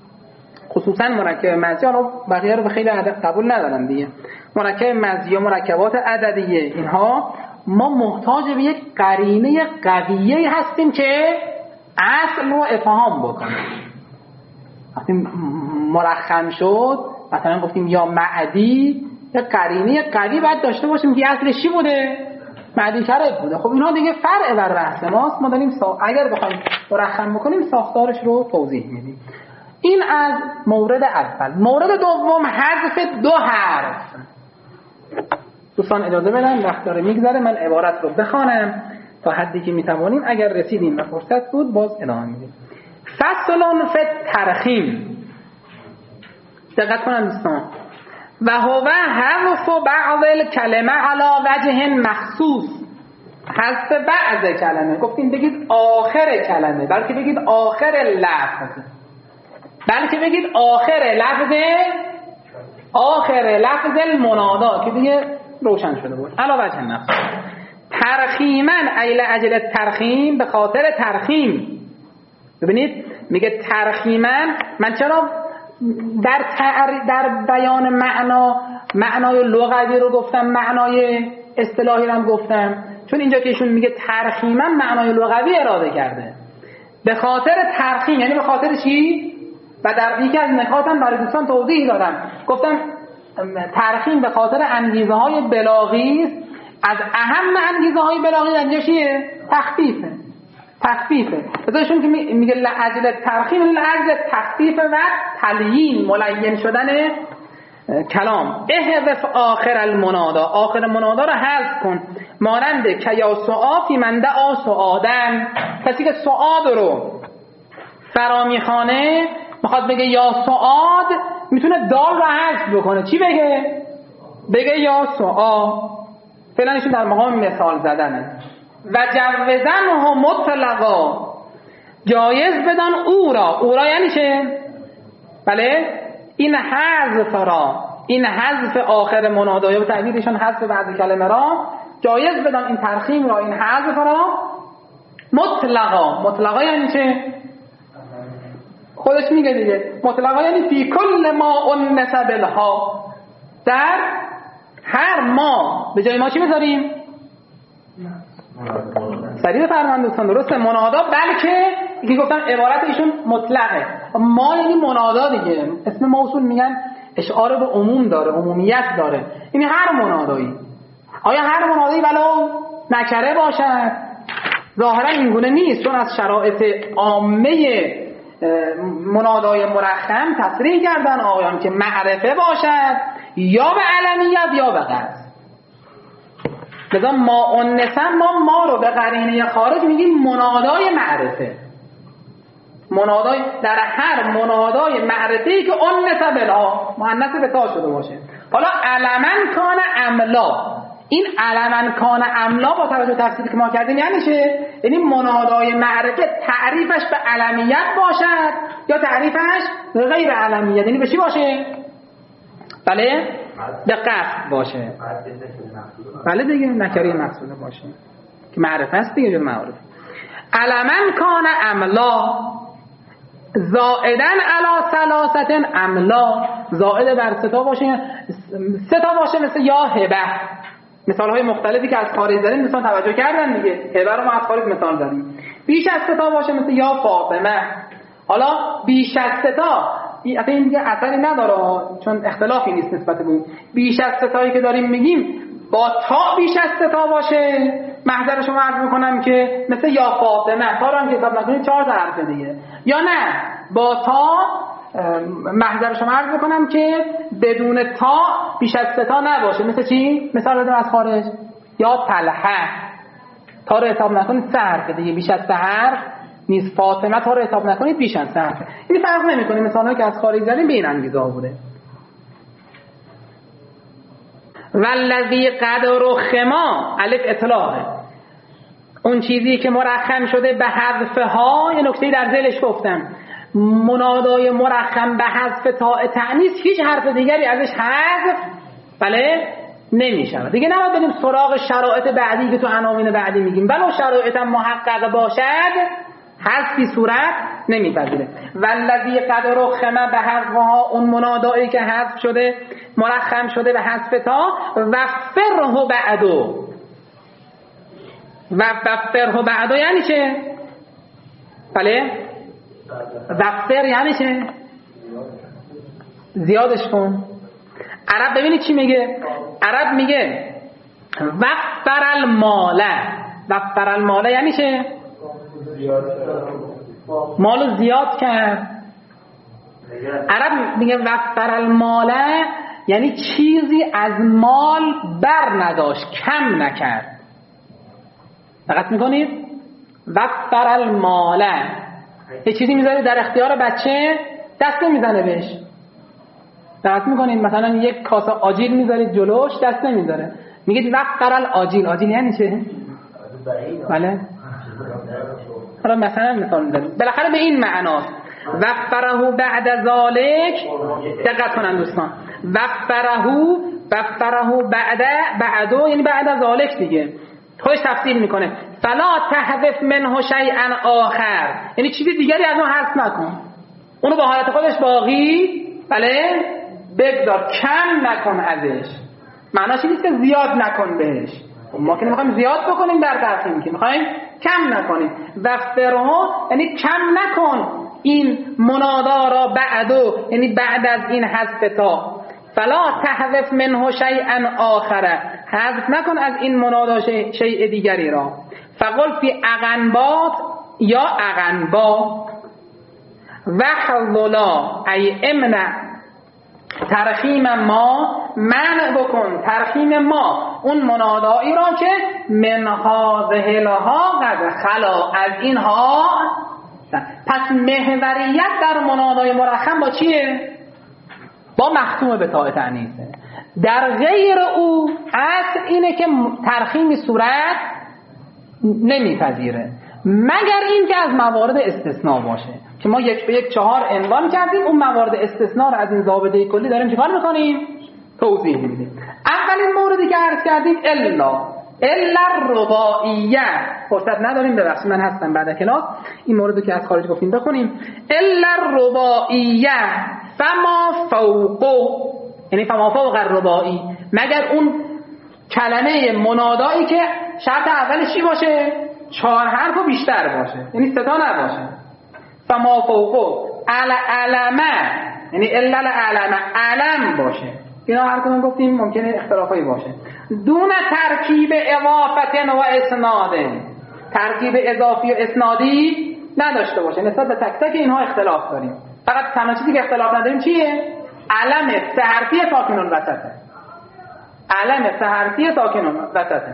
حالا بقیه رو به خیلی قبول ندارن دیگه. مرکب مزجی و مرکبات عددیه اینها ما محتاج به یک قرینه قویه هستیم که اصل رو افهام بکنیم. وقتی مرخم شد مثلا گفتیم یا معدی، یک قرینه قوی باید داشته باشیم که اصلش چی بوده؟ معدی کرب بوده. خب اینا دیگه فرع بر بحث ماست. ما داریم اگر بخوایم مرخم بکنیم ساختارش رو توضیح میدیم. این از مورد اول. مورد دوم حذف 2 حرف. دوستان اجازه بدن، وقت داره میگذره، من عبارت رو بخوانم تا حدی که میتوانیم. اگر رسیدیم و فرصت بود باز ادامه میدیم. فصل فی الترخیم. دقت کنن دوستان. و هو حذف بعض الکلمه علی وجه مخصوص. حذف بعض کلمه. گفتیم بگید آخر کلمه، بلکه بگید آخر لفظ. بلکه بگید آخر لفظ المنادا که دیگه روشن شده بود. علاوه بر نفس ترخیما ایل اجل ترخیم، به خاطر ترخیم. ببینید میگه ترخیما، من چرا در بیان معنای لغوی رو گفتم، معنای اصطلاحی رو هم گفتم؟ چون اینجا که ایشون میگه ترخیما معنای لغوی اراده کرده. به خاطر ترخیم یعنی به خاطر چی؟ و در یکی از نکاتم برای دوستان توضیح دادم، گفتم ترخیم به خاطر انگیزه های بلاغی است. از اهم انگیزه های بلاغی اینجا چیه؟ تخفیفه. بذارشون که میگه لعجل ترخیم، لعجل تخفیف و تلیین، ملین شدن کلام. احذف آخر المنادا، آخر منادا رو حذف کن. مانند که یا سعافی من دعا سعادن، کسی که سعاد رو فرا میخوانه میخواد بگه یا سعاد، میتونه دال رو حذف بکنه. چی بگه؟ بگه یا سعاد. فعلا ایشون در مقام مثال زدنه. و جوزنه مطلقا، جایز بدان او را یعنی چه؟ بله، این حذف آخر منادا یا به تعبیرشون حذف بعضی کلمه را، جایز بدان این ترخیم را، این حذف را مطلقا یعنی چه؟ خودش میگه دیگه، مطلقا یعنی فی کل ما انس بالها، در هر ما. به جای ما چی بذاریم؟ سریع بفرمایید دوستان. درسته منادا، بلکه یکی گفتم عبارت ایشون مطلقه. ما یعنی منادا دیگه، اسم موصول میگن اشعار به عموم داره، عمومیت داره. یعنی هر منادایی. آیا هر منادایی ولو نکره باشد؟ ظاهرا این گونه نیست، چون از شرایط عامه منادای مرخم تصریح کردن آقایان که معرفه باشد یا به علمیت یا به قصد. لذا ما انسم، ما رو به قرینه خارج میگیم منادای معرفه. منادای در هر منادای معرفه‌ای که انس بلا، مؤنث به تا شده باشه. حالا علمن کان املا، این علمن کان املا با توجه به تفسیری که ما کردیم یعنی چه؟ یعنی منادای معرفه تعریفش به علمیت باشد یا تعریفش به غیر علمیت. یعنی به چی باشه؟ بله، به قصد باشه. بله دیگه، نکره مقصوده باشه که معرفه است دیگه، جور معرفه. علمن کان املا زائدن علی ثلاثه املا، زائد بر ستا باشه، مثل یا هبه. مثال های مختلفی که از خارج زدیم مثلا توجه کردن دیگه، هبه رو ما از خارج مثال زدیم. بیش از ستا باشه مثل یا فاطمه. حالا بیش از ستا اصلا این دیگه اثری نداره، چون اختلافی نیست نسبت به اون. بیش از ستایی که داریم میگیم با تا بیش از ستا باشه، محضر شما عرض میکنم که مثل یا فاطمه، تا رو هم که حساب نکنید 4 تا حرف دیگه. یا نه با تا، محضر شما عرض میکنم که بدون تا بیش از ستا نباشه. مثل چی؟ مثال بدم از خارج، یا طلحه، تا رو حساب نکنید 3 حرف دیگه، بیش از 3 حرف نیست. فاطمه تا رو حساب نکنید بیش از 3 حرف. این فرق نمیکنه. مثالایی که از خارج زدیم به این انگیزه ها بوده. والذی قد رخما، الف اطلاقه، اون چیزی که مرخم شده به حذف ها. یه نکته در ذیلش گفتم، منادای مرخم به حذف تاء تأنیث هیچ حرف دیگری ازش حذف بله نمیشه دیگه. نباید بریم سراغ شرایط بعدی که تو عناوین بعدی میگیم، ولو شرایط هم محقق باشد حذفی صورت نمیپذیره. والذی قد رخم به حذفها، اون منادایی که حذف شده مرخم شده به حذف تا. و فره بعدو، و فره بعدو یعنی چه؟ بله، وفر یعنی چه؟ زیادش کن. عرب ببینید چی میگه؟ عرب میگه وفر الماله. وفر الماله یعنی چه؟ مالو زیاد کرد. عرب میگه وفر الماله یعنی چیزی از مال بر نداشت، کم نکرد. دقت میکنید؟ وفر الماله، یه چیزی میذاری در اختیار بچه دست نمیزنه بهش. دقت میکنید؟ مثلا یک کاسه آجیل میذارید جلوش دست نمیذاره، میگید وفر الاجیل. آجیل یعنی چه؟ بله. حالا مثلا مثال میزنیم، بالاخره به این معناست. وفره بعد ذالک، دقت کنن دوستان، وفره بعدو یعنی بعد از ذالک دیگه، خودش تفصیل میکنه. فلا تحذف منه شیئا آخر، یعنی چیزی دیگری از اون حذف نکن، اونو با حالت خودش باقی بله بگذار، کم نکن ازش. معناش این نیست که زیاد نکن بهش، ما که نمیخوایم زیاد بکنیم در ترخیم، که میخوایم کم نکنیم. وفرها یعنی کم نکن این منادا را بعدو، یعنی بعد از این حذف تا. فلا تحذف منه شیئا آخره، حذف نکن از این منادا شیء دیگری را. فقل فی اغنبات یا اغنبا وحظلا ای امنع ترخیم ما، منع بکن ترخیم ما اون منادایی را که من هذه لها قد خلا، از اینها. پس محوریت در منادای مرخم با چیه؟ با مختوم به تاء تأنیثه. در غیر او اصل اینه که ترخیمی صورت نمیپذیره مگر این که از موارد استثناء باشه، که ما یک به یک 4 عنوان کردیم. اون موارد استثناء رو از این ضابطه کلی داریم چیکار میکنیم؟ توضیح میدیم. اولین موردی که عرض کردیم الا الرباعیه، فرصت نداریم ببخشید من هستم بعد کلاس این موردو که از خارج گفتیم بخونیم. الا الرباعیه فما فوقه، یعنی فما فوق الرباعی، مگر اون کلمه منادایی که شرط اولش چی باشه؟ 4 حرف و بیشتر باشه، یعنی 3 تا نباشه. فما فوقه علمه، یعنی الا العلمه علم باشه. اینا هر کدوم گفتیم ممکنه اختلافایی باشه. دون ترکیب اضافه و اسناد، ترکیب اضافی و اسنادی نداشته باشه. نسبت به تک تک اینها اختلاف داریم. فقط تنها چیزی که اختلاف نداریم چیه؟ علم 3 حرفی ساکن وسطه. علم 3 حرفی ساکن وسطه.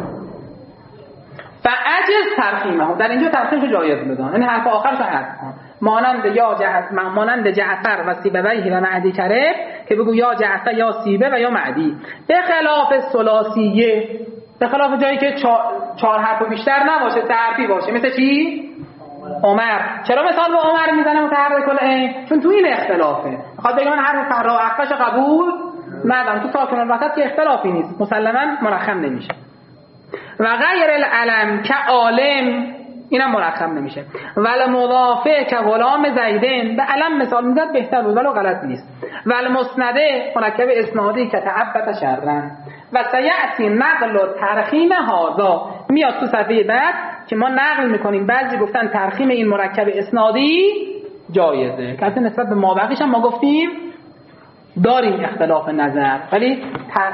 فعجز ترخیمه، در اینجا ترخیمشو جایز بدان، یعنی حرف آخرش رو حذف کن. مانند جعفر و سیبویه و معدی کرب، که بگو یا جعفر یا سیبه و یا معدی. به خلاف ثلاثیه، به خلاف جایی که 4 حرف و بیشتر نباشه، 3 حرفی باشه. مثل چی؟ عمر. چرا مثال به عمر میزنه متحرک العین؟ چون تو این اختلافه. میخواد بگه من حرف فرا و اخفش قبول ندارم، تو ساکن الوسط که اختلافی نیست، مسلما مرخم نمیشه. و غیر العلم که عالم، اینم مرخم نمیشه. ول مضافه که غلام زیدن، به علم مثال میزد بهتر بود ولی غلط نیست. ول مسنده مرکب اسنادی که تعبت شرن. و سیعتی نقل و ترخیم هذا، میاد تو صفحه بعد که ما نقل میکنیم بعضی گفتن ترخیم این مرکب اسنادی جایزه، که نسبت به مابقیش هم ما گفتیم داریم اختلاف نظر، ولی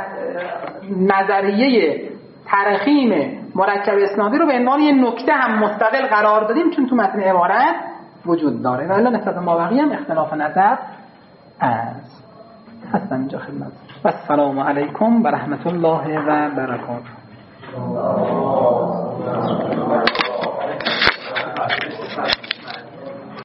نظریه ترخیم مرکب اسنادی رو به عنوان یه نکته هم مستقل قرار دادیم چون تو متن عبارت وجود داره، ولی نسبت به مابقی هم اختلاف نظر است. هستم اینجا خدمت. و السلام علیکم و رحمت الله و برکاته.